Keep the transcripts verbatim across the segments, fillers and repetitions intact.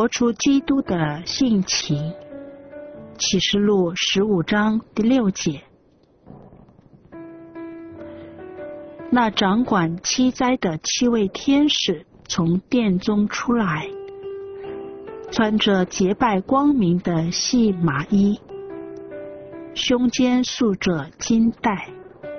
活出基督的性情。启示录十五章第六节。那掌管七灾的七位天使从殿中出来，穿着洁白光明的细麻衣，胸间束着金带。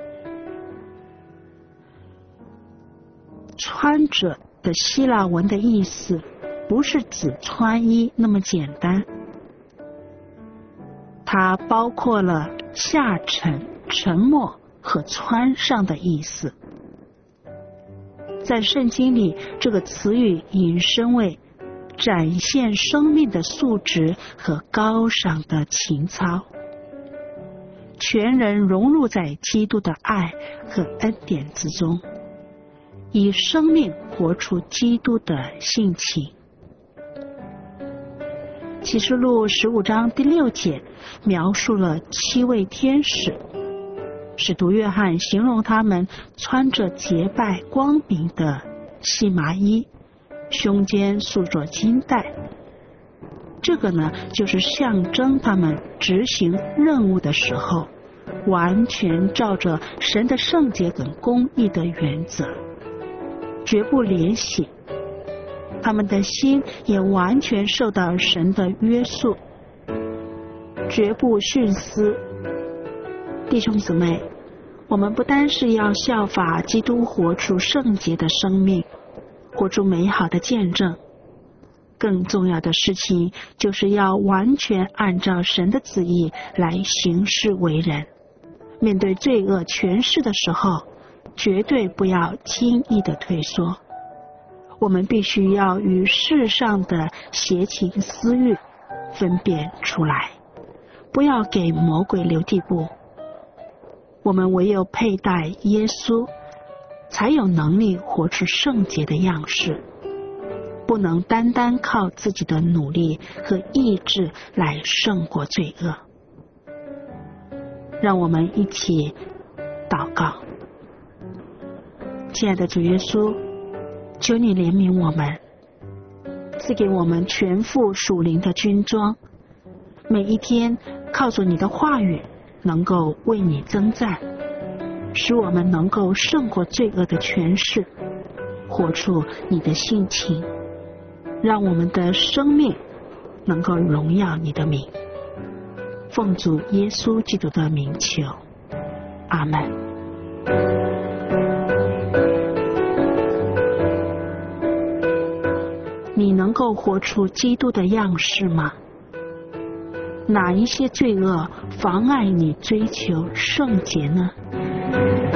穿着的希腊文的意思不是指穿衣那么简单，它包括了下沉、沉没和穿上的意思。在圣经里，这个词语引申为展现生命的素质和高尚的情操，全人融入在基督的爱和恩典之中，以生命活出基督的性情。启示录十五章第六节描述了七位天使，使徒约翰形容他们穿着洁白光明的细麻衣，胸间束着金带。这个呢，就是象征他们执行任务的时候，完全照着神的圣洁跟公义的原则，绝不怜惜。他们的心也完全受到神的约束，绝不徇私。弟兄姊妹，我们不单是要效法基督活出圣洁的生命，活出美好的见证，更重要的事情就是要完全按照神的旨意来行事为人。面对罪恶权势的时候，绝对不要轻易的退缩。我们必须要与世上的邪情私欲分辨出来，不要给魔鬼留地步。我们唯有佩戴耶稣，才有能力活出圣洁的样式，不能单单靠自己的努力和意志来胜过罪恶。让我们一起祷告。亲爱的主耶稣，求你怜悯我们，赐给我们全副属灵的军装，每一天靠着你的话语能够为你征战，使我们能够胜过罪恶的权势，活出你的性情，让我们的生命能够荣耀你的名。奉主耶稣基督的名求，阿们。你能够活出基督的样式吗？哪一些罪恶妨碍你追求圣洁呢？